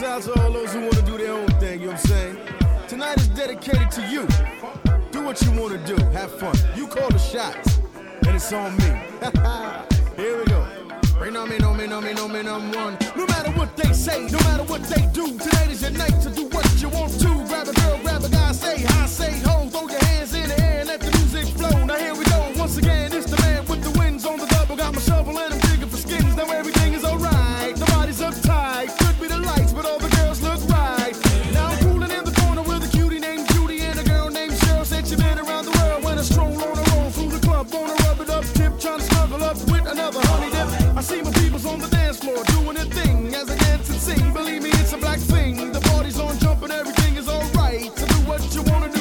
out to all those who want to do their own thing, you know what I'm saying? Tonight is dedicated to you. Do what you want to do. Have fun. You call the shots. And it's on me. Here we go. Rain on me, no me, no me, no me, number one. No matter what they say, no matter what they do, tonight is your night to do what you want to. Grab a girl, grab a guy, say hi, say ho. Throw your hands in the air and let the music flow. Now here we go. Once again, it's the man with the wins on the double. Got my shovel and I'm digging for skins. Now everything is alright. Nobody's uptight. Could be the lights, but all the girls look right. Now I'm cooling in the corner with a cutie named Judy and a girl named Cheryl. Said she been around the world when I stroll on a roll through the club. Wanna rub it up, tip, trying to snuggle up with another honey dip. I see my peoples on the dance floor doing their thing as I dance and sing. Believe me, it's a black thing. The party's on, jumping, everything is alright. So do what you wanna do.